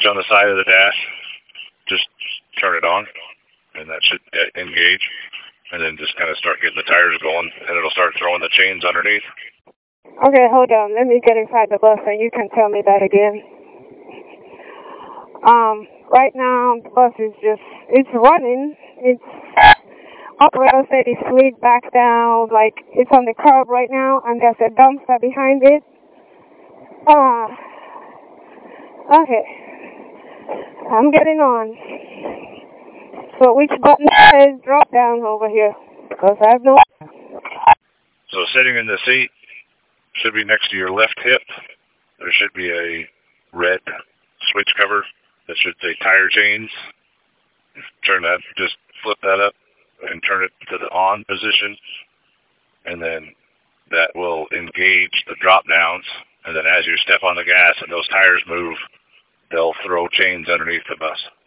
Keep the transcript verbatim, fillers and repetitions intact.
switch on the side of the dash. Just turn it on, and that should engage. And then just kind of start getting the tires going, and it'll start throwing the chains underneath. Okay, hold on. Let me get inside the bus, and you can tell me that again. Um, right now, the bus is just, it's running. It's, operator said it's slid back down, like it's on the curb right now, and there's a dumpster behind it. Ah, uh, okay. I'm getting on. So which button says drop down over here? Because I have no... So sitting in the seat should be next to your left hip. There should be a red switch cover that should say tire chains. Turn that, just flip that up and turn it to the on position. And then that will engage the drop downs. And then as you step on the gas and those tires move, they'll throw chains underneath the bus.